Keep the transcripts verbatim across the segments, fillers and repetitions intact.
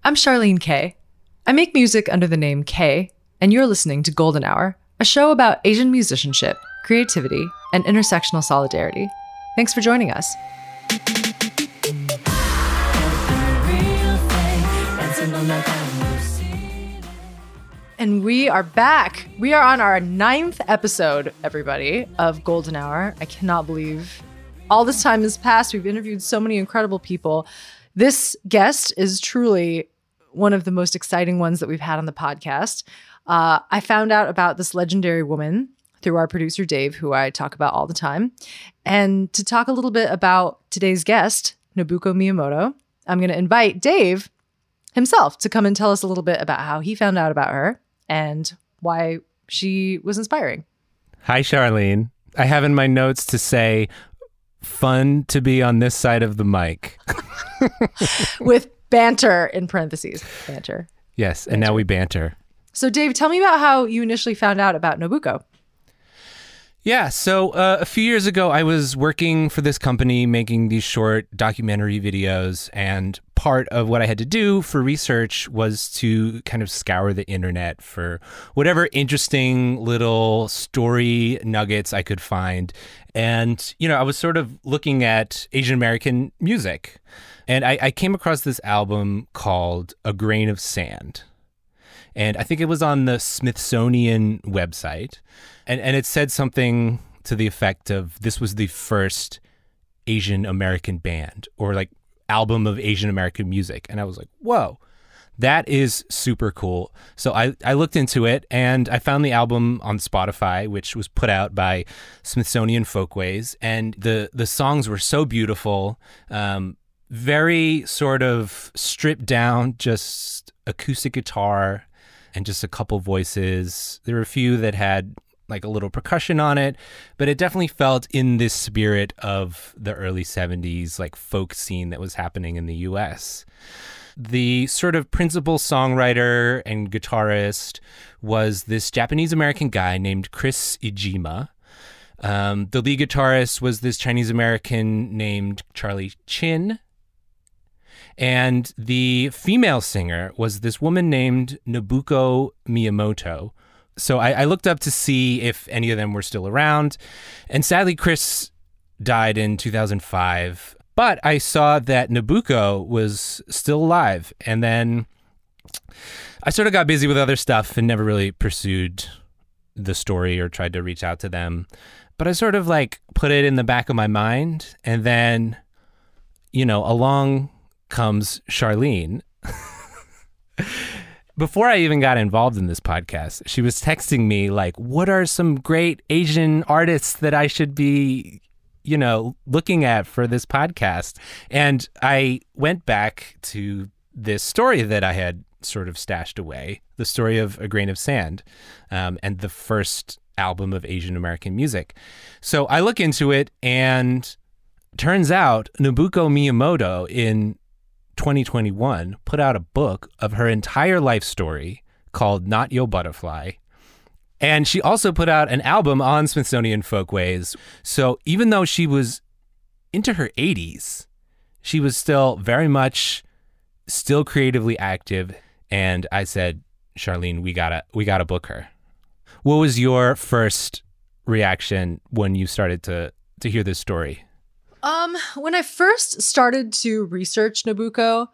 I'm Charlene Kay. I make music under the name Kay, and you're listening to Golden Hour, a show about Asian musicianship, creativity, and intersectional solidarity. Thanks for joining us. And we are back. We are on our ninth episode, everybody, of Golden Hour. I cannot believe all this time has passed. We've interviewed so many incredible people. This guest is truly one of the most exciting ones that we've had on the podcast. Uh, I found out about this legendary woman through our producer, Dave, who I talk about all the time. And to talk a little bit about today's guest, Nobuko Miyamoto, I'm going to invite Dave himself to come and tell us a little bit about how he found out about her and why she was inspiring. Hi, Charlene. I have in my notes to say, fun to be on this side of the mic. With banter in parentheses. Banter. Yes, and banter. Now we banter. So, Dave, tell me about how you initially found out about Nobuko. Yeah, so uh, a few years ago, I was working for this company making these short documentary videos, and part of what I had to do for research was to kind of scour the internet for whatever interesting little story nuggets I could find. And, you know, I was sort of looking at Asian American music, and I, I came across this album called A Grain of Sand. And I think it was on the Smithsonian website. And, and it said something to the effect of this was the first Asian American band or like album of Asian American music. And I was like, whoa, that is super cool. So I, I looked into it and I found the album on Spotify, which was put out by Smithsonian Folkways. And the, the songs were so beautiful, um, very sort of stripped down, just acoustic guitar and just a couple voices. There were a few that had like a little percussion on it, but it definitely felt in this spirit of the early seventies, like folk scene that was happening in the U S. The sort of principal songwriter and guitarist was this Japanese-American guy named Chris Ijima. Um, the lead guitarist was this Chinese-American named Charlie Chin. And the female singer was this woman named Nobuko Miyamoto. So I, I looked up to see if any of them were still around. And sadly, Chris died in two thousand five. But I saw that Nobuko was still alive. And then I sort of got busy with other stuff and never really pursued the story or tried to reach out to them. But I sort of like put it in the back of my mind. And then, you know, along comes Charlene. Before I even got involved in this podcast, she was texting me like, what are some great Asian artists that I should be, you know, looking at for this podcast? And I went back to this story that I had sort of stashed away, the story of A Grain of Sand, um, and the first album of Asian American music. So I look into it, and turns out Nobuko Miyamoto in twenty twenty-one put out a book of her entire life story called Not Yo Butterfly. And she also put out an album on Smithsonian Folkways. So even though she was into her eighties, she was still very much still creatively active. And I said, Charlene, we gotta, we gotta book her. What was your first reaction when you started to, to hear this story? Um, when I first started to research Nobuko,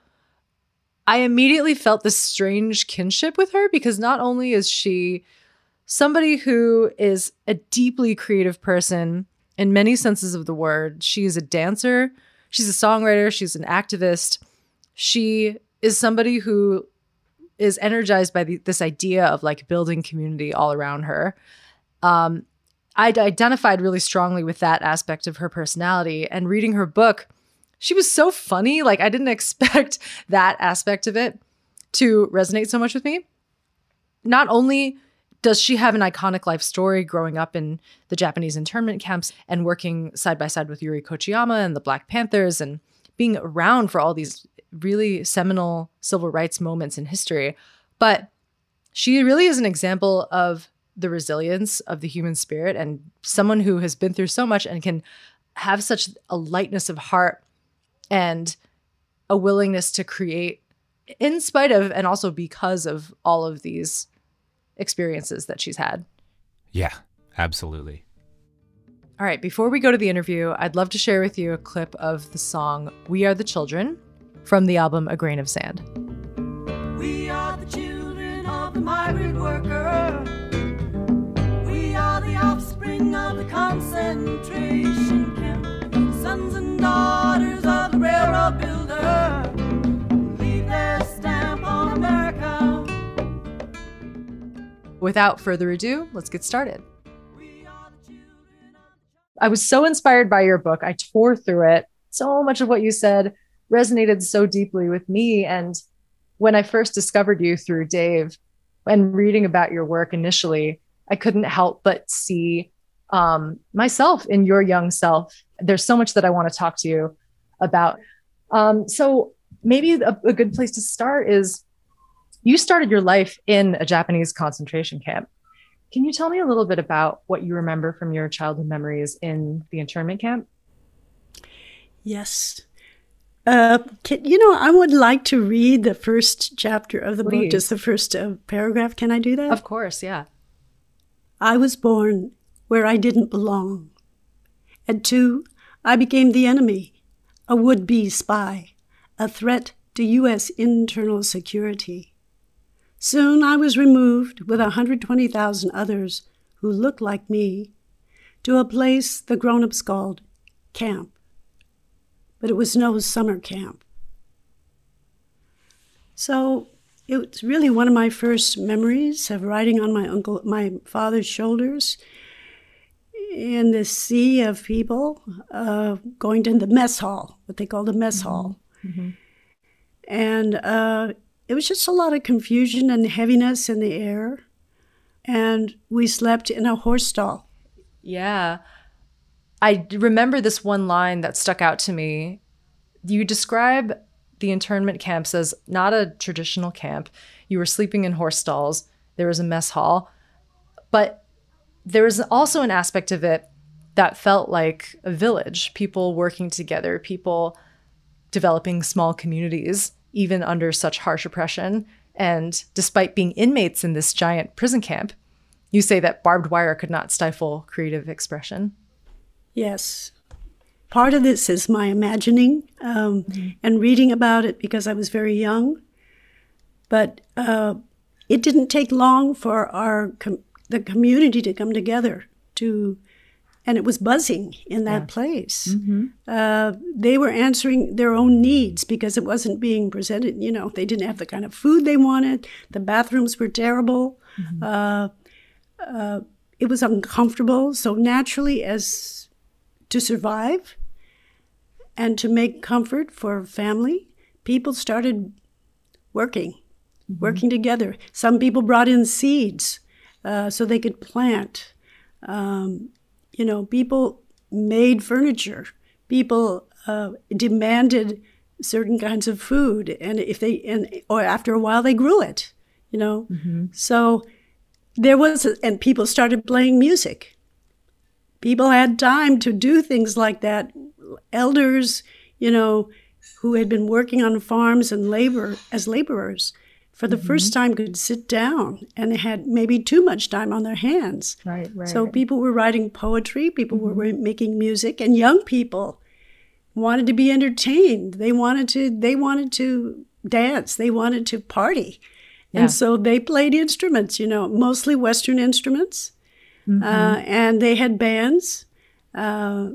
I immediately felt this strange kinship with her because not only is she somebody who is a deeply creative person in many senses of the word, she is a dancer, she's a songwriter, she's an activist. She is somebody who is energized by the, this idea of like building community all around her. Um, I'd identified really strongly with that aspect of her personality, and reading her book, she was so funny. Like I didn't expect that aspect of it to resonate so much with me. Not only does she have an iconic life story growing up in the Japanese internment camps and working side by side with Yuri Kochiyama and the Black Panthers and being around for all these really seminal civil rights moments in history, but she really is an example of the resilience of the human spirit and someone who has been through so much and can have such a lightness of heart and a willingness to create in spite of and also because of all of these experiences that she's had. Yeah, absolutely. All right, before we go to the interview, I'd love to share with you a clip of the song We Are the Children from the album A Grain of Sand. We are the children of the migrant worker. We are the offspring of the concentration camp. Sons and daughters of the railroad builder. Leave their stamp on America. Without further ado, let's get started. I was so inspired by your book. I tore through it. So much of what you said resonated so deeply with me. And when I first discovered you through Dave and reading about your work initially, I couldn't help but see um, myself in your young self. There's so much that I want to talk to you about. Um, so maybe a, a good place to start is you started your life in a Japanese concentration camp. Can you tell me a little bit about what you remember from your childhood memories in the internment camp? Yes. Uh, can, you know, I would like to read the first chapter of the Please. book, just the first uh, paragraph. Can I do that? Of course, yeah. I was born where I didn't belong. At two, I became the enemy, a would-be spy, a threat to U S internal security. Soon I was removed with one hundred twenty thousand others who looked like me to a place the grown-ups called camp. But it was no summer camp. So it was really one of my first memories of riding on my uncle, my father's shoulders in this sea of people, uh, going to the mess hall, what they call the mess mm-hmm. hall. Mm-hmm. And uh, it was just a lot of confusion and heaviness in the air. And we slept in a horse stall. Yeah. I remember this one line that stuck out to me. You describe the internment camps as not a traditional camp. You were sleeping in horse stalls. There was a mess hall. But there was also an aspect of it that felt like a village, people working together, people developing small communities, even under such harsh oppression. And despite being inmates in this giant prison camp, you say that barbed wire could not stifle creative expression. Yes. Part of this is my imagining um, mm-hmm. and reading about it because I was very young. But uh, it didn't take long for our com- the community to come together to, and it was buzzing in that yeah. place. Mm-hmm. Uh, they were answering their own needs because it wasn't being presented. You know, they didn't have the kind of food they wanted. The bathrooms were terrible. Mm-hmm. Uh, uh, it was uncomfortable. So naturally, as to survive and to make comfort for family, people started working, mm-hmm. working together. Some people brought in seeds uh, so they could plant. Um, you know, people made furniture. People uh, demanded certain kinds of food, and if they and or after a while they grew it. You know, mm-hmm. so there was, a, and people started playing music. People had time to do things like that. Elders, you know, who had been working on farms and labor as laborers for the mm-hmm. first time could sit down, and they had maybe too much time on their hands. Right, right. So people were writing poetry, people mm-hmm. were making music, and young people wanted to be entertained. They wanted to, they wanted to dance. They wanted to party. Yeah. And so they played instruments, you know, mostly Western instruments. Mm-hmm. Uh, and they had bands. Uh,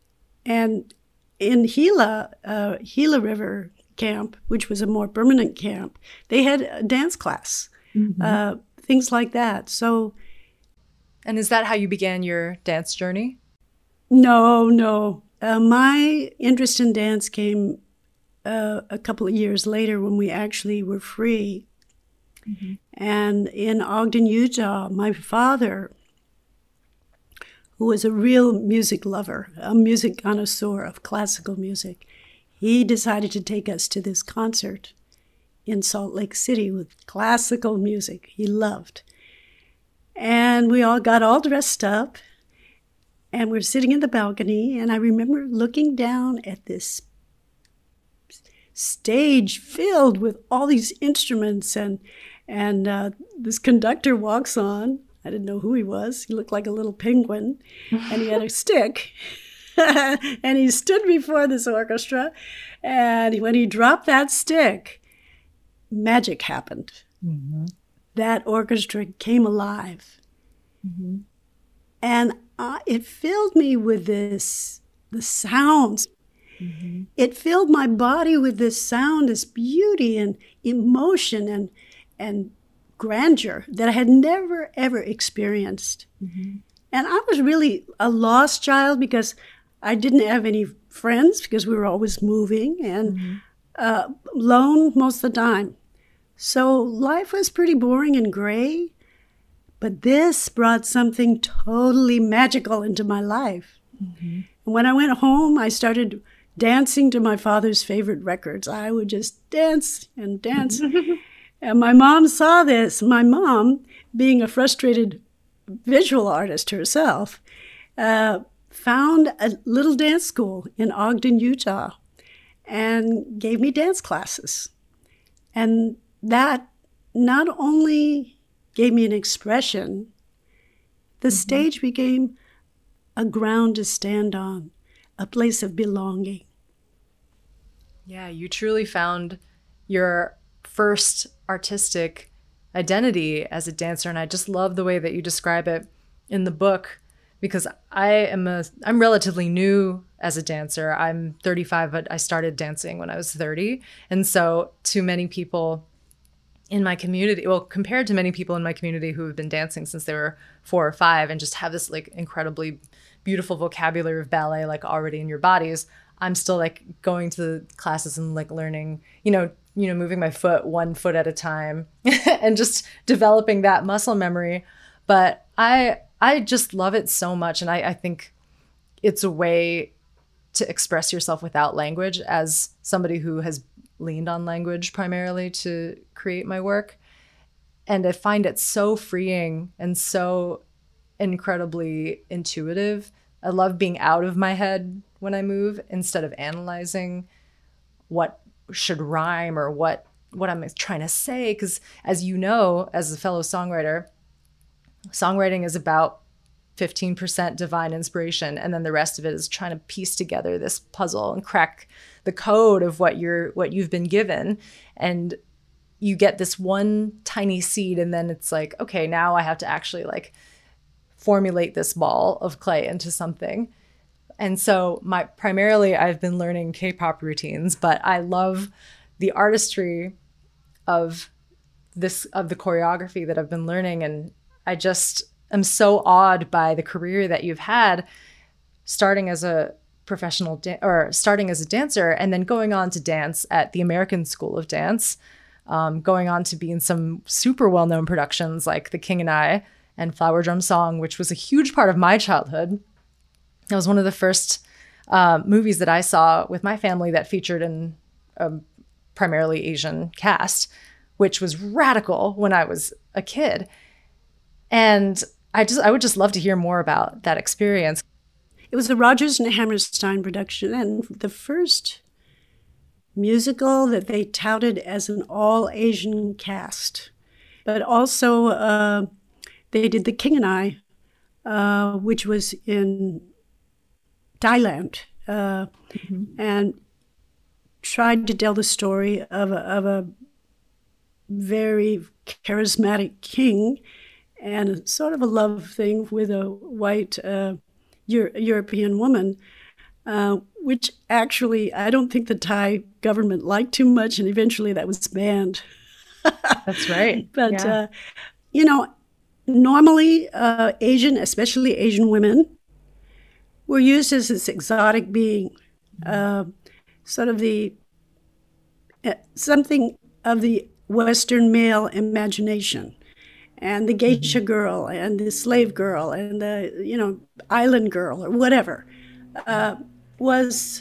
and in Gila, uh, Gila River camp, which was a more permanent camp, they had a dance class, mm-hmm. uh, things like that. So, and is that how you began your dance journey? No, no. Uh, my interest in dance came uh, a couple of years later when we actually were free. Mm-hmm. And in Ogden, Utah, my father, who was a real music lover, a music connoisseur of classical music, he decided to take us to this concert in Salt Lake City with classical music he loved. And we all got all dressed up, and we're sitting in the balcony, and I remember looking down at this stage filled with all these instruments, and and uh, this conductor walks on. I didn't know who he was. He looked like a little penguin, and he had a stick. And he stood before this orchestra, and when he dropped that stick, magic happened. Mm-hmm. That orchestra came alive. Mm-hmm. And uh, it filled me with this, the sounds. Mm-hmm. It filled my body with this sound, this beauty and emotion and and grandeur that I had never, ever experienced. Mm-hmm. And I was really a lost child because I didn't have any friends because we were always moving and mm-hmm. uh, alone most of the time. So life was pretty boring and gray, but this brought something totally magical into my life. Mm-hmm. And when I went home, I started dancing to my father's favorite records. I would just dance and dance. And my mom saw this. My mom, being a frustrated visual artist herself, uh, found a little dance school in Ogden, Utah, and gave me dance classes. And that not only gave me an expression, the mm-hmm. stage became a ground to stand on, a place of belonging. Yeah, you truly found your first artistic identity as a dancer. And I just love the way that you describe it in the book, because I am a, I'm relatively new as a dancer. I'm thirty-five, but I started dancing when I was thirty. And so to many people in my community, well, compared to many people in my community who have been dancing since they were four or five and just have this like incredibly beautiful vocabulary of ballet, like already in your bodies, I'm still like going to classes and like learning, you know, you know, moving my foot one foot at a time and just developing that muscle memory. But I, I just love it so much. And I, I think it's a way to express yourself without language, as somebody who has leaned on language primarily to create my work. And I find it so freeing and so incredibly intuitive. I love being out of my head when I move instead of analyzing what should rhyme or what what I'm trying to say. Because as you know, as a fellow songwriter, songwriting is about fifteen percent divine inspiration, and then the rest of it is trying to piece together this puzzle and crack the code of what you're what you've been given. And you get this one tiny seed, and then it's like, okay, now I have to actually like formulate this ball of clay into something. And so my primarily I've been learning K-pop routines, but I love the artistry of this of the choreography that I've been learning. And I just am so awed by the career that you've had, starting as a professional da- or starting as a dancer and then going on to dance at the American School of Dance, um, going on to be in some super well-known productions like The King and I and Flower Drum Song, which was a huge part of my childhood. It was one of the first uh, movies that I saw with my family that featured an a primarily Asian cast, which was radical when I was a kid. And I just I would just love to hear more about that experience. It was the Rodgers and Hammerstein production, and the first musical that they touted as an all-Asian cast. But also uh, they did The King and I, uh, which was in Thailand, uh, mm-hmm. and tried to tell the story of a, of a very charismatic king and sort of a love thing with a white uh, Euro- European woman, uh, which actually I don't think the Thai government liked too much, and eventually that was banned. That's right. But, yeah. uh, you know, normally uh, Asian, especially Asian women, were used as this exotic being, uh, sort of the, uh, something of the Western male imagination. And the geisha mm-hmm. girl and the slave girl and the, you know, island girl or whatever uh, was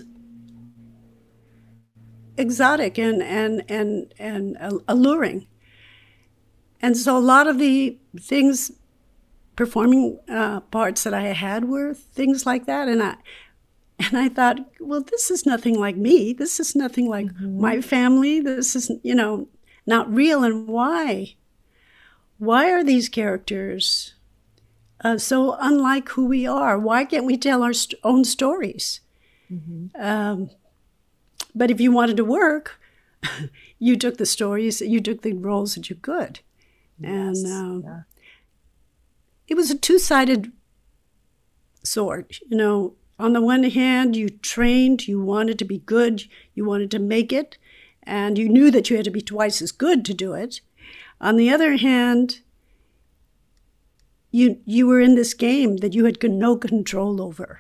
exotic and, and, and, and alluring. And so a lot of the things, performing uh, parts that I had were things like that. And I, And I thought, well, this is nothing like me. This is nothing like mm-hmm. my family. This is, you know, not real. And why? Why are these characters uh, so unlike who we are? Why can't we tell our st- own stories? Mm-hmm. Um, but if you wanted to work, you took the stories, you took the roles that you could. Yes. And um, yeah. It was a two-sided sword. You know, on the one hand, you trained, you wanted to be good, you wanted to make it, and you knew that you had to be twice as good to do it. On the other hand, you you were in this game that you had no control over.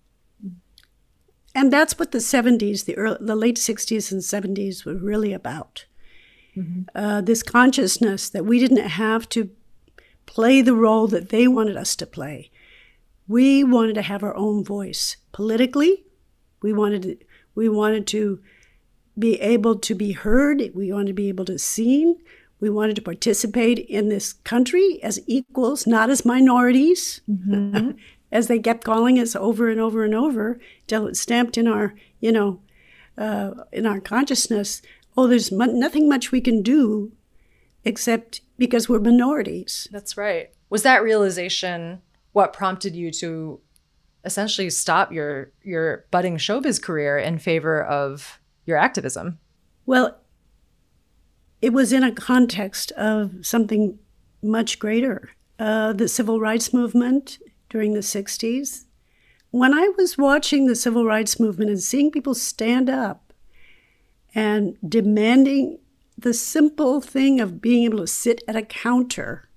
And that's what the seventies, the early, the late sixties and seventies were really about. Mm-hmm. Uh, this consciousness that we didn't have to play the role that they wanted us to play. We wanted to have our own voice. Politically, we wanted to, we wanted to be able to be heard. We wanted to be able to seen. We wanted to participate in this country as equals, not as minorities, mm-hmm. as they kept calling us over and over and over, till it's stamped in our, you know, uh, in our consciousness. Oh, there's mu- nothing much we can do except because we're minorities. That's right. Was that realization what prompted you to essentially stop your your budding showbiz career in favor of your activism? Well, it was in a context of something much greater, uh, the civil rights movement during the sixties. When I was watching the civil rights movement and seeing people stand up and demanding the simple thing of being able to sit at a counter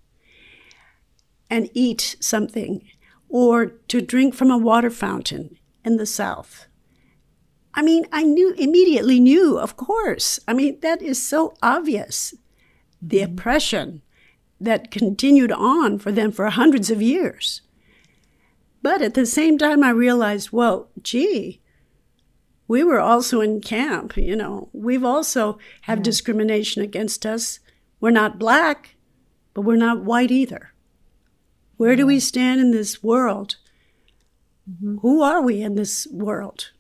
and eat something or to drink from a water fountain in the South. I mean, I knew, immediately knew, of course. I mean, that is so obvious. The mm-hmm. oppression that continued on for them for hundreds of years. But at the same time, I realized, well, gee, we were also in camp, you know. We've also have yeah. discrimination against us. We're not black, but we're not white either. Where do we stand in this world? Mm-hmm. Who are we in this world?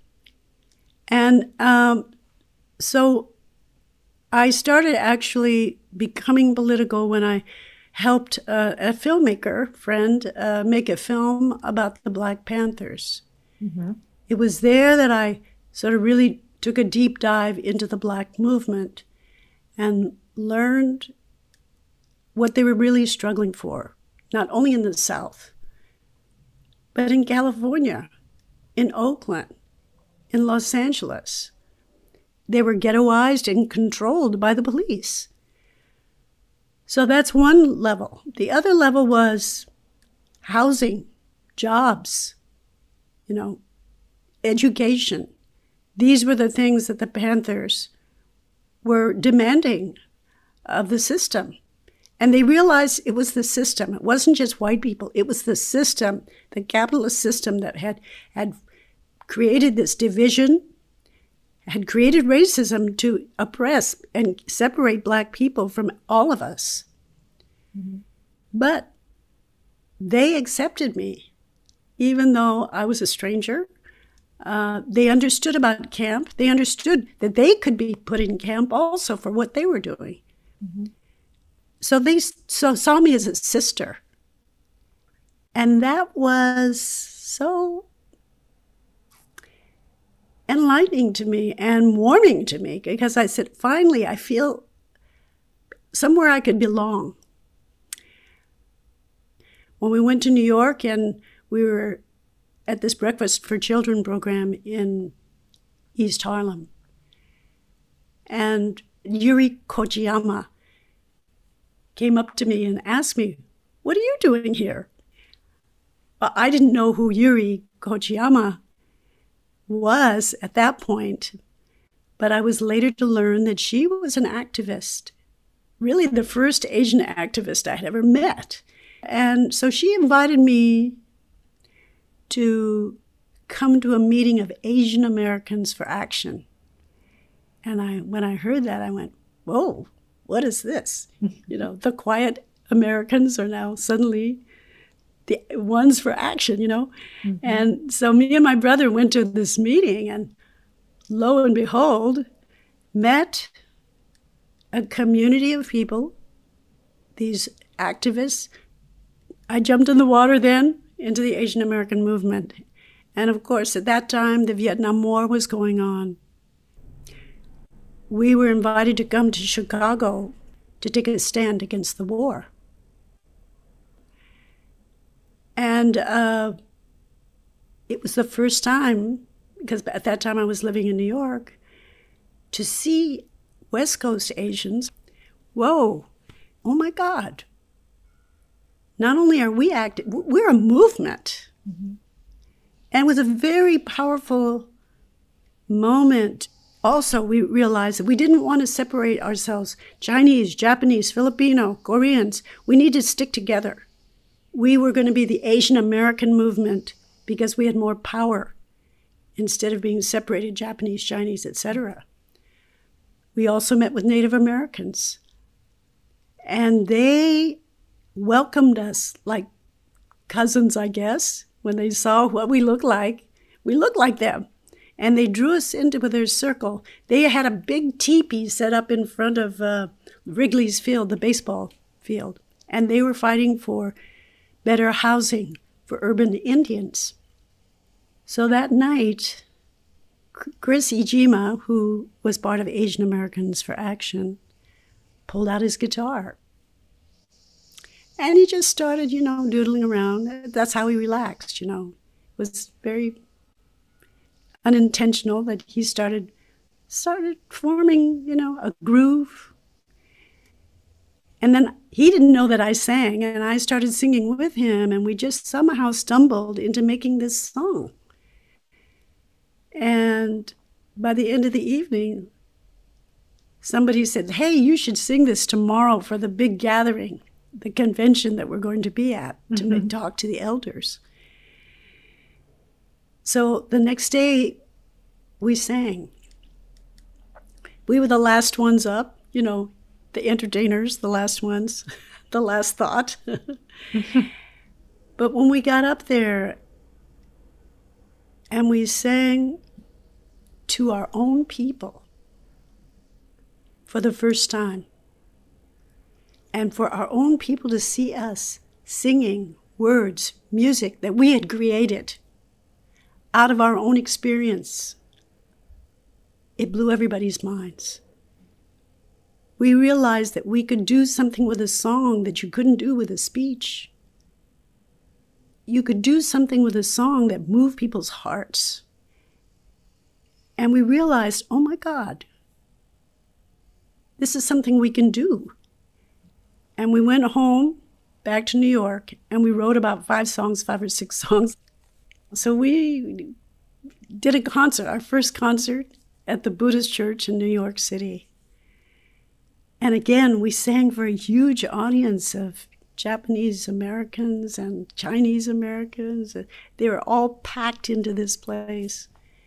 And um, so I started actually becoming political when I helped uh, a filmmaker friend uh, make a film about the Black Panthers. Mm-hmm. It was there that I sort of really took a deep dive into the Black movement and learned what they were really struggling for, not only in the South, but in California, in Oakland, in Los Angeles. They were ghettoized and controlled by the police. So that's one level. The other level was housing, jobs, you know, education. These were the things that the Panthers were demanding of the system. And they realized it was the system. It wasn't just white people. It was the system, the capitalist system that had, had created this division, had created racism to oppress and separate Black people from all of us. Mm-hmm. But they accepted me, even though I was a stranger. Uh, they understood about camp. They understood that they could be put in camp also for what they were doing. Mm-hmm. So they so saw me as a sister. And that was so enlightening to me and warming to me, because I said, finally, I feel somewhere I could belong. When we went to New York and we were at this Breakfast for Children program in East Harlem, and Yuri Kochiyama came up to me and asked me, "What are you doing here?" Well, I didn't know who Yuri Kochiyama was at that point, but I was later to learn that she was an activist, really the first Asian activist I had ever met. And so she invited me to come to a meeting of Asian Americans for Action. And I, when I heard that, I went, whoa, what is this? You know, the quiet Americans are now suddenly the ones for action, you know. Mm-hmm. And so me and my brother went to this meeting, and lo and behold, met a community of people, these activists. I jumped in the water then into the Asian American movement. And of course, at that time, the Vietnam War was going on. We were invited to come to Chicago to take a stand against the war. And uh, it was the first time, because at that time I was living in New York, to see West Coast Asians. Whoa, oh my God. Not only are we active, we're a movement. Mm-hmm. And it was a very powerful moment. Also, we realized that we didn't want to separate ourselves. Chinese, Japanese, Filipino, Koreans, we need to stick together. We were going to be the Asian American movement because we had more power instead of being separated, Japanese, Chinese, et cetera. We also met with Native Americans. And they welcomed us like cousins, I guess. When they saw what we looked like, we looked like them. And they drew us into their circle. They had a big teepee set up in front of uh, Wrigley's Field, the baseball field. And they were fighting for better housing for urban Indians. So that night, Chris Ijima, who was part of Asian Americans for Action, pulled out his guitar. And he just started, you know, doodling around. That's how he relaxed, you know. It was very unintentional that he started started forming, you know, a groove. And then he didn't know that I sang, and I started singing with him, and we just somehow stumbled into making this song. And by the end of the evening, somebody said, hey, you should sing this tomorrow for the big gathering, the convention that we're going to be at, to mm-hmm. talk to the elders. So the next day, we sang. We were the last ones up, you know, the entertainers, the last ones, the last thought. But when we got up there and we sang to our own people for the first time, and for our own people to see us singing words, music that we had created out of our own experience, it blew everybody's minds. We realized that we could do something with a song that you couldn't do with a speech. You could do something with a song that moved people's hearts. And we realized, oh my God, this is something we can do. And we went home, back to New York, and we wrote about five songs, five or six songs. So we did a concert, our first concert at the Buddhist Church in New York City. And again, we sang for a huge audience of Japanese Americans and Chinese Americans. They were all packed into this place.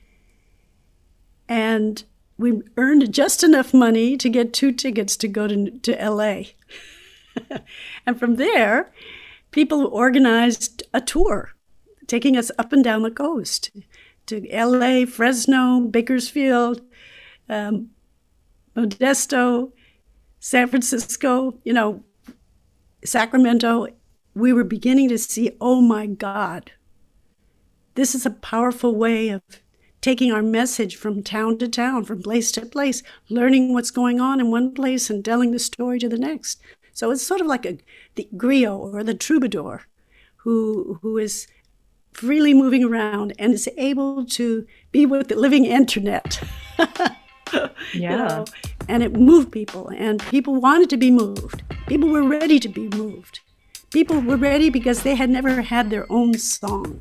And we earned just enough money to get two tickets to go to, to L A. And from there, people organized a tour, taking us up and down the coast to L A, Fresno, Bakersfield, um, Modesto, San Francisco, you know, Sacramento. We were beginning to see, oh my God, this is a powerful way of taking our message from town to town, from place to place, learning what's going on in one place and telling the story to the next. So it's sort of like a the griot or the troubadour who who is freely moving around and is able to be with the living internet. Yeah. You know? And it moved people, and people wanted to be moved. People were ready to be moved. People were ready because they had never had their own song.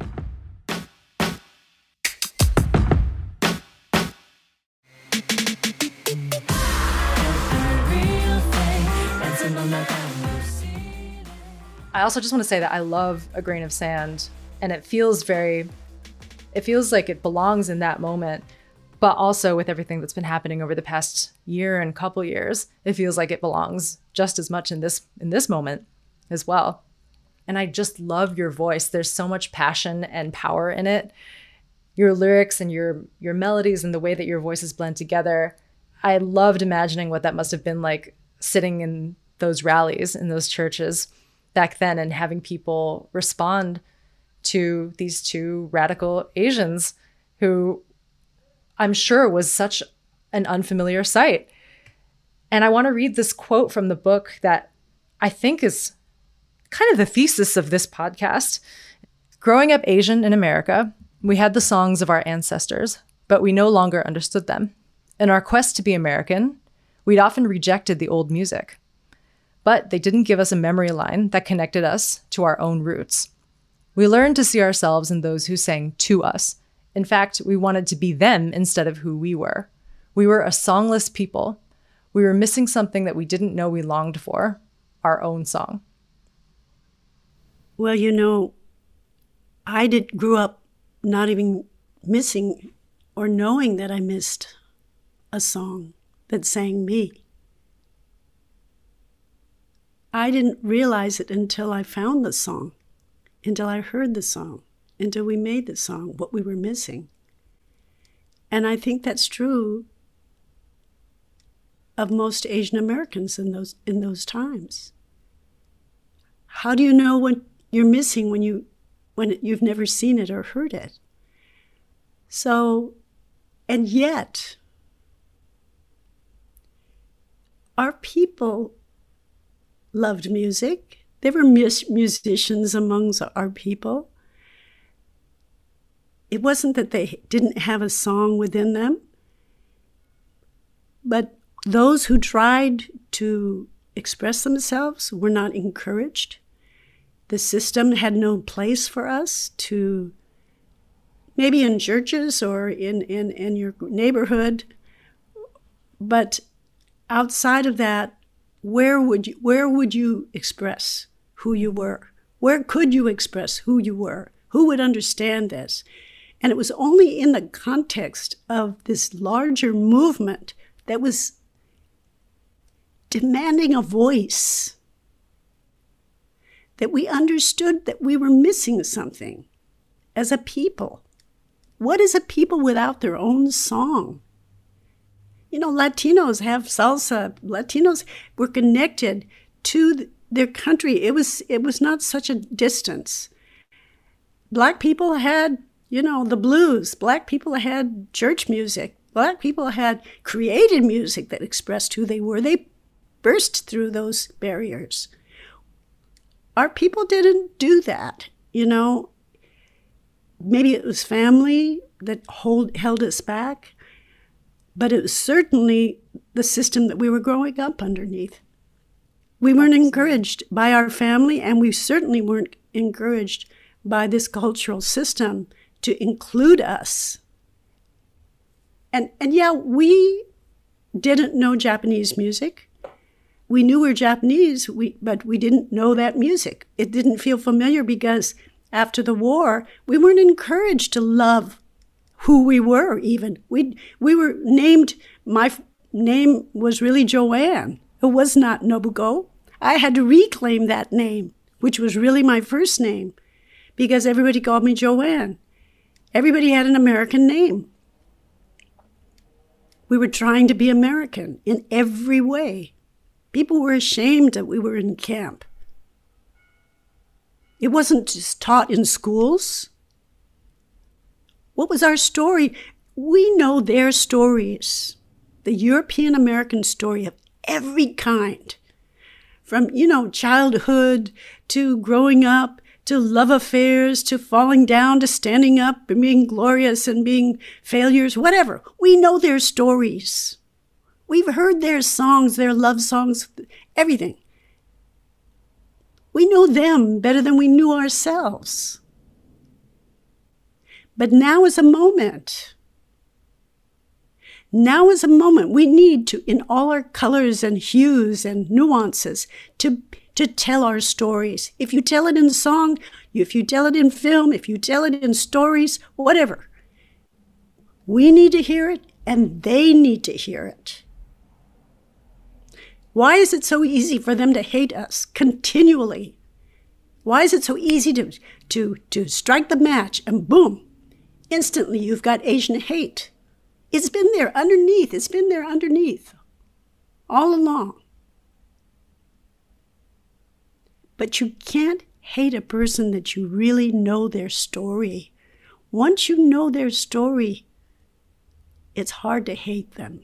I also just want to say that I love A Grain of Sand, and it feels very, it feels like it belongs in that moment, but also with everything that's been happening over the past year and couple years, it feels like it belongs just as much in this in this moment as well. And I just love your voice. There's so much passion and power in it. Your lyrics and your your melodies and the way that your voices blend together. I loved imagining what that must have been like sitting in those rallies in those churches back then and having people respond to these two radical Asians who I'm sure was such an unfamiliar sight. And I want to read this quote from the book that I think is kind of the thesis of this podcast. Growing up Asian in America, we had the songs of our ancestors, but we no longer understood them. In our quest to be American, we'd often rejected the old music. But they didn't give us a memory line that connected us to our own roots. We learned to see ourselves in those who sang to us. In fact, we wanted to be them instead of who we were. We were a songless people. We were missing something that we didn't know we longed for, our own song. Well, you know, I did grew up not even missing or knowing that I missed a song that sang me. I didn't realize it until I found the song, until I heard the song, until we made the song, what we were missing. And I think that's true of most Asian Americans in those in those times. How do you know what you're missing when you when it, you've never seen it or heard it? So, and yet, our people loved music. There were mus- musicians amongst our people. It wasn't that they didn't have a song within them, but those who tried to express themselves were not encouraged. The system had no place for us to, maybe in churches or in, in, in your neighborhood, but outside of that, where would you, where would you express who you were? Where could you express who you were? Who would understand this? And it was only in the context of this larger movement that was demanding a voice that we understood that we were missing something as a people. What is a people without their own song? You know, Latinos have salsa. Latinos were connected to their country. It was it was not such a distance. Black people had, you know, the blues. Black people had church music. Black people had created music that expressed who they were. They burst through those barriers. Our people didn't do that, you know. Maybe it was family that hold, held us back, but it was certainly the system that we were growing up underneath. We weren't encouraged by our family, and we certainly weren't encouraged by this cultural system to include us. And, and yeah, we didn't know Japanese music. We knew we were Japanese, we, but we didn't know that music. It didn't feel familiar because after the war, we weren't encouraged to love who we were even. We we were named, my f- name was really Joanne. It was not Nobuko. I had to reclaim that name, which was really my first name, because everybody called me Joanne. Everybody had an American name. We were trying to be American in every way. People were ashamed that we were in camp. It wasn't just taught in schools. What was our story? We know their stories, the European American story of every kind, from, you know, childhood to growing up, to love affairs, to falling down, to standing up and being glorious and being failures, whatever. We know their stories. We've heard their songs, their love songs, everything. We know them better than we knew ourselves. But now is a moment. Now is a moment we need to, in all our colors and hues and nuances, to, to tell our stories. If you tell it in song, if you tell it in film, if you tell it in stories, whatever. We need to hear it, and they need to hear it. Why is it so easy for them to hate us continually? Why is it so easy to, to, to strike the match and boom, instantly you've got Asian hate? It's been there underneath. It's been there underneath all along. But you can't hate a person that you really know their story. Once you know their story, it's hard to hate them.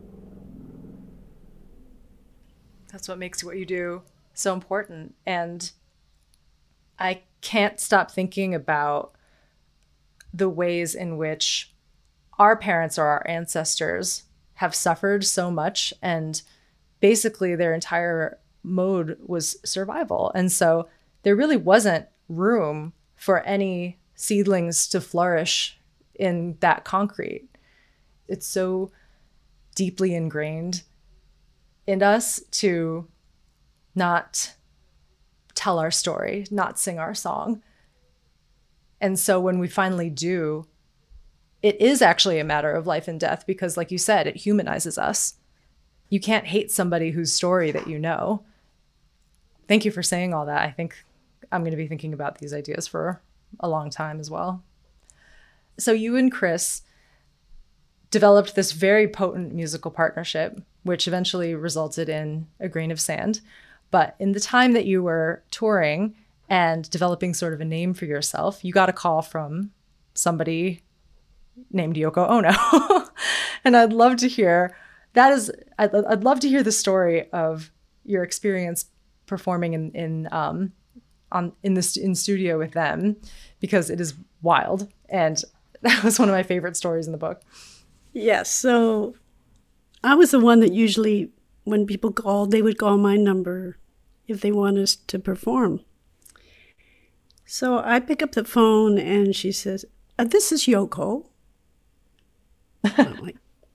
That's what makes what you do so important. And I can't stop thinking about the ways in which our parents or our ancestors have suffered so much, and basically their entire mode was survival. And so there really wasn't room for any seedlings to flourish in that concrete. It's so deeply ingrained in us to not tell our story, not sing our song. And so when we finally do, it is actually a matter of life and death, because like you said, it humanizes us. You can't hate somebody whose story that you know. Thank you for saying all that. I think I'm going to be thinking about these ideas for a long time as well. So you and Chris developed this very potent musical partnership, which eventually resulted in A Grain of Sand. But in the time that you were touring and developing sort of a name for yourself, you got a call from somebody named Yoko Ono. And I'd love to hear, that is, I'd, I'd love to hear the story of your experience performing in, in, um, on, in this, in studio with them, because it is wild. And that was one of my favorite stories in the book. Yes. So I was the one that usually, when people called, they would call my number if they want us to perform. So I pick up the phone and she says, uh, this is Yoko. I'm like,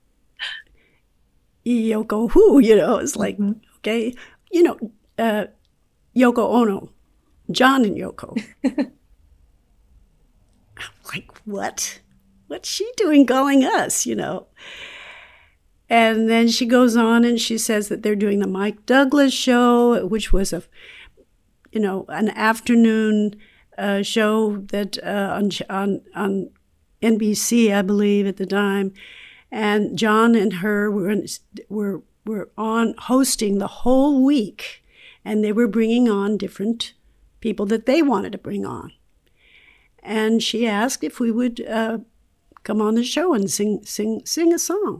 Yoko who? You know, it's like, mm-hmm. Okay, you know, uh, Yoko Ono, John and Yoko. I'm like, what? What's she doing calling us, you know? And then she goes on and she says that they're doing the Mike Douglas show, which was a, you know, an afternoon uh, show that uh, on, on on N B C, I believe, at the time. And John and her were in, were were on hosting the whole week, and they were bringing on different people that they wanted to bring on. And she asked if we would uh, come on the show and sing sing sing a song.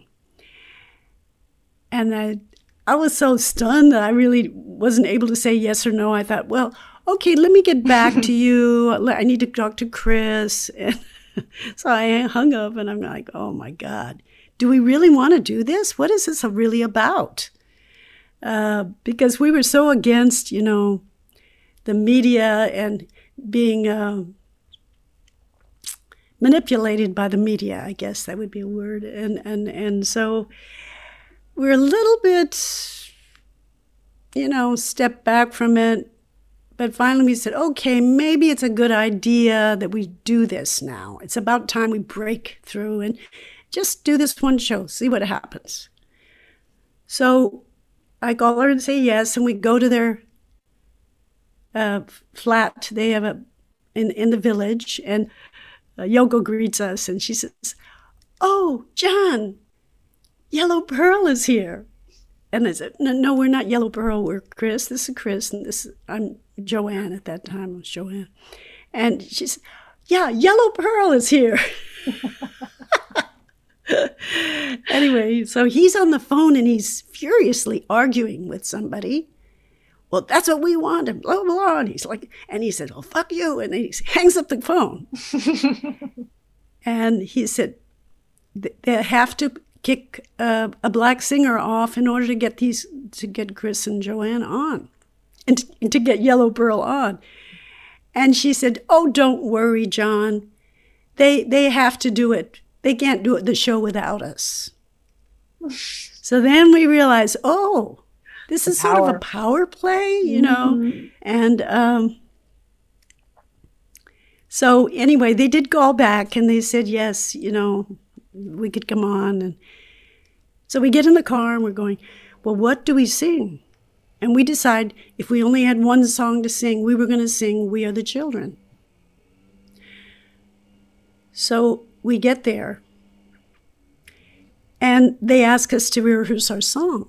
And I I was so stunned that I really wasn't able to say yes or no. I thought, well, okay, let me get back to you. I need to talk to Chris. And so I hung up and I'm like, oh my God, do we really want to do this? What is this really about? Uh, because we were so against, you know, the media and being uh, manipulated by the media, I guess that would be a word. And, and, and so we're a little bit, you know, step back from it. But finally we said, okay, maybe it's a good idea that we do this now. It's about time we break through and just do this one show, see what happens. So I call her and say yes, and we go to their uh, flat. They have a, in, in the village, and uh, Yoko greets us, and she says, oh, John, Yellow Pearl is here. And I said, no, no, we're not Yellow Pearl, we're Chris. This is Chris, and this is, I'm Joanne at that time, I was Joanne. And she said, yeah, Yellow Pearl is here. Anyway, so he's on the phone and he's furiously arguing with somebody. Well, that's what we want, and blah, blah, blah. And he's like, and he said, well, fuck you. And then he hangs up the phone. And he said, they have to kick uh, a black singer off in order to get these, to get Chris and Joanne on, and to, and to get Yellow Pearl on. And she said, oh, don't worry, John. They they have to do it. They can't do it, the show without us. So then we realized, oh, this the is power. Sort of a power play, you know. Mm-hmm. And um, so anyway, they did call back and they said, yes, you know, we could come on. And so we get in the car and we're going, well, what do we sing? And we decided if we only had one song to sing, we were going to sing We Are the Children. So we get there, and they ask us to rehearse our song.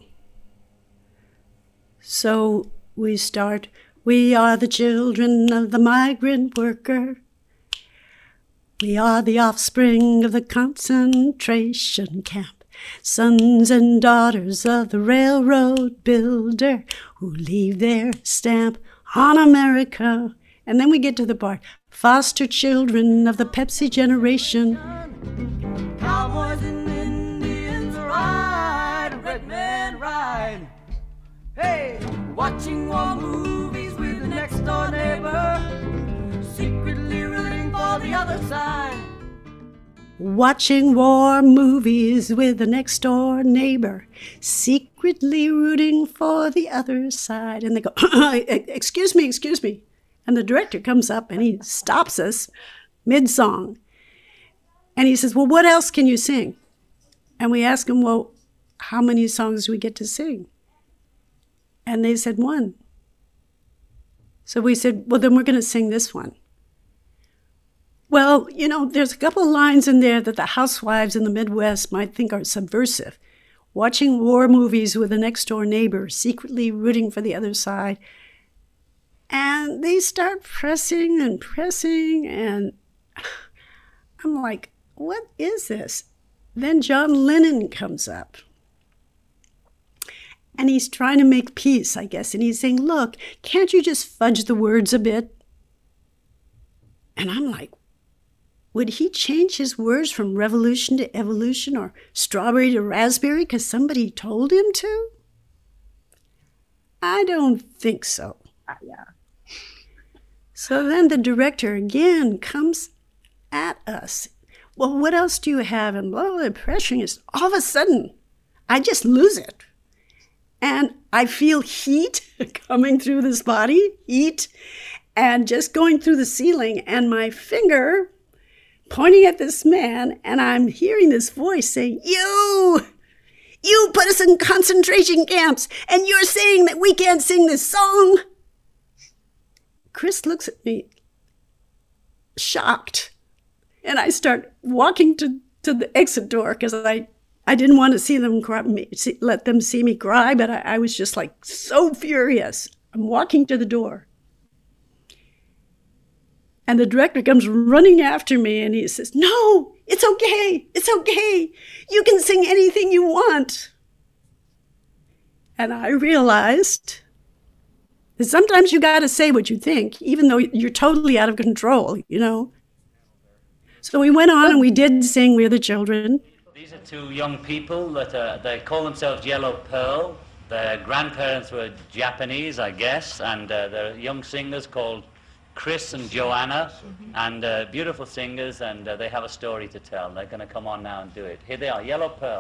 So we start, we are the children of the migrant worker. We are the offspring of the concentration camp, sons and daughters of the railroad builder who leave their stamp on America. And then we get to the part, foster children of the Pepsi generation. Cowboys and Indians ride, red men ride. Hey, watching war movies with the next door neighbor, secretly rooting for the other side. Watching war movies with the next door neighbor, secretly rooting for the other side. And they go, excuse me, excuse me. And the director comes up and he stops us mid-song. And he says, well, what else can you sing? And we ask him, well, how many songs do we get to sing? And they said one. So we said, well, then we're going to sing this one. Well, you know, there's a couple of lines in there that the housewives in the Midwest might think are subversive. Watching war movies with a next-door neighbor, secretly rooting for the other side. And they start pressing and pressing, and I'm like, what is this? Then John Lennon comes up. And he's trying to make peace, I guess. And he's saying, look, can't you just fudge the words a bit? And I'm like, would he change his words from revolution to evolution or strawberry to raspberry because somebody told him to? I don't think so. Uh, yeah. So then the director again comes at us. Well, what else do you have? And blah, blah, blah, pressuring us. All of a sudden, I just lose it. And I feel heat coming through this body, heat, and just going through the ceiling, and my finger pointing at this man, and I'm hearing this voice saying, you, you put us in concentration camps, and you're saying that we can't sing this song? Chris looks at me, shocked, and I start walking to, to the exit door because I, I didn't want to see them cry, see, let them see me cry, but I, I was just like so furious. I'm walking to the door. And the director comes running after me and he says, no, it's okay, it's okay. You can sing anything you want. And I realized that sometimes you got to say what you think, even though you're totally out of control, you know. So we went on and we did sing We're the Children. These are two young people that uh, they call themselves Yellow Pearl. Their grandparents were Japanese, I guess, and uh, they're young singers called Chris and Joanna, and uh, beautiful singers, and uh, they have a story to tell. They're going to come on now and do it. Here they are, Yellow Pearl.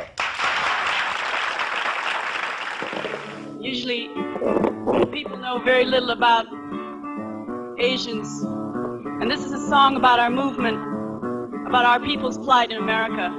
Usually, people know very little about Asians, and this is a song about our movement, about our people's plight in America.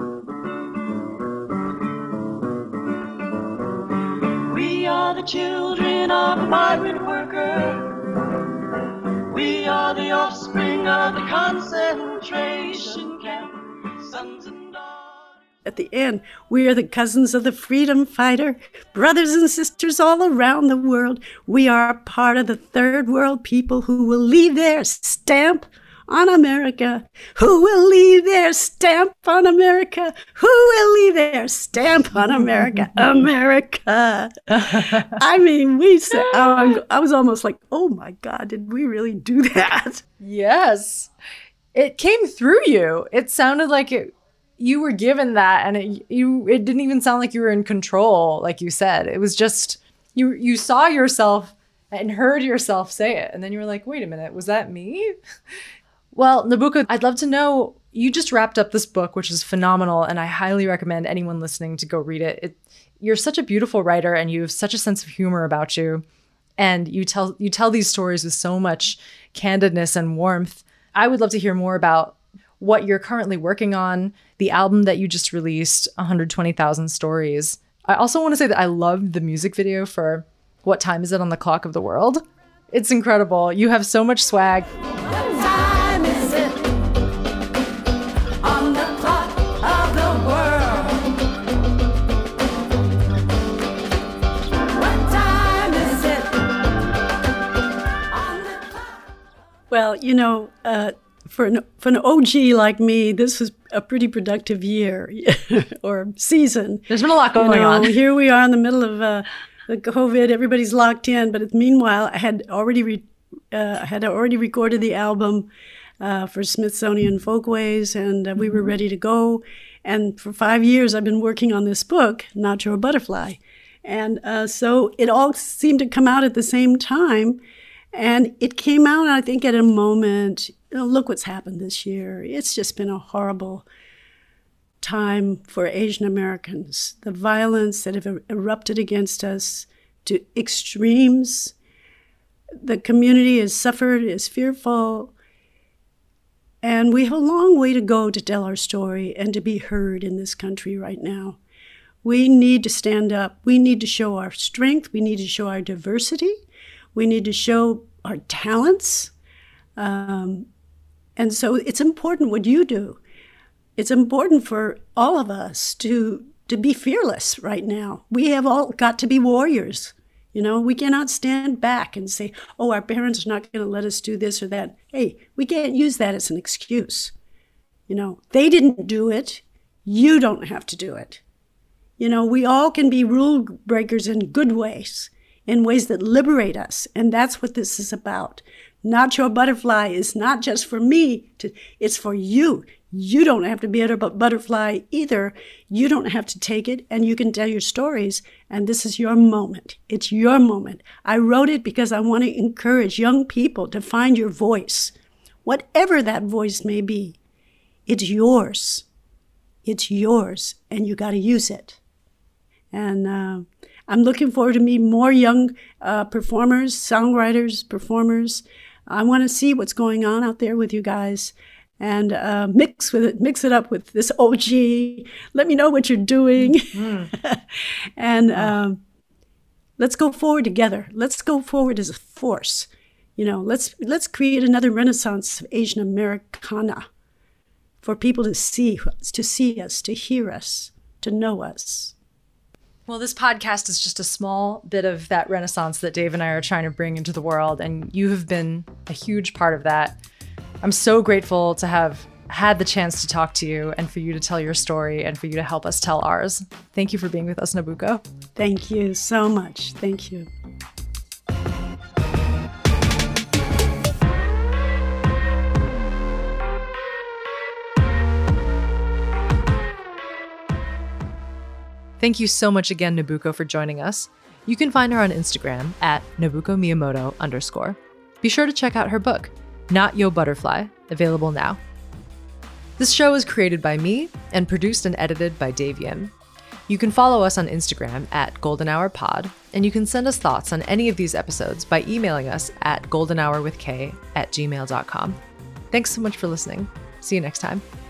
We are the children of a migrant worker. We are the offspring of the concentration camp, sons and daughters. At the end, we are the cousins of the freedom fighter, brothers and sisters all around the world. We are part of the third world people who will leave their stamp on America, who will leave their stamp on America, who will leave their stamp on America, America. I mean, we said, oh, I was almost like, oh my God, did we really do that? Yes. It came through you. It sounded like it, you were given that, and it, you, it didn't even sound like you were in control, like you said. It was just, you, you saw yourself and heard yourself say it. And then you were like, wait a minute, was that me? Well, Nabucco, I'd love to know, you just wrapped up this book, which is phenomenal, and I highly recommend anyone listening to go read it. it. You're such a beautiful writer, and you have such a sense of humor about you, and you tell you tell these stories with so much candidness and warmth. I would love to hear more about what you're currently working on, the album that you just released, one hundred twenty thousand Stories. I also want to say that I loved the music video for What Time Is It on the Clock of the World? It's incredible. You have so much swag. What time is it on the clock of the world? What time is it on the clock? Well, you know, uh, for an for an O G like me, this was a pretty productive year or season. There's been a lot going you know, on. Here we are in the middle of uh, the COVID. Everybody's locked in, but meanwhile, I had already re- uh, I had already recorded the album uh, for Smithsonian Folkways, and uh, we were ready to go. And for five years, I've been working on this book, Not Your Butterfly, and uh, so it all seemed to come out at the same time. And it came out, I think, at a moment, you know, look what's happened this year. It's just been a horrible time for Asian Americans. The violence that have er- erupted against us to extremes. The community has suffered, is fearful. And we have a long way to go to tell our story and to be heard in this country right now. We need to stand up. We need to show our strength. We need to show our diversity. We need to show our talents. Um, and so it's important what you do. It's important for all of us to, to be fearless right now. We have all got to be warriors. You know, we cannot stand back and say, oh, our parents are not going to let us do this or that. Hey, we can't use that as an excuse. You know, they didn't do it. You don't have to do it. You know, we all can be rule breakers in good ways, in ways that liberate us. And that's what this is about. Not Your Butterfly is not just for me, to, it's for you. You don't have to be a butterfly either. You don't have to take it, and you can tell your stories, and this is your moment. It's your moment. I wrote it because I want to encourage young people to find your voice. Whatever that voice may be, it's yours. It's yours, and you got to use it. And uh, I'm looking forward to meeting more young uh, performers, songwriters, performers. I want to see what's going on out there with you guys, and uh, mix with it, mix it up with this O G. Let me know what you're doing, mm. and um, let's go forward together. Let's go forward as a force. You know, let's let's create another renaissance of Asian Americana for people to see, to see us, to hear us, to know us. Well, this podcast is just a small bit of that renaissance that Dave and I are trying to bring into the world, and you have been a huge part of that. I'm so grateful to have had the chance to talk to you and for you to tell your story and for you to help us tell ours. Thank you for being with us, Nabucco. Thank you so much. Thank you. Thank you so much again, Nabucco, for joining us. You can find her on Instagram at Nabucco Miyamoto underscore. Be sure to check out her book, Not Your Butterfly, available now. This show is created by me and produced and edited by Dave Yim. You can follow us on Instagram at Golden Hour Pod, and you can send us thoughts on any of these episodes by emailing us at goldenhourwithk at gmail dot com. Thanks so much for listening. See you next time.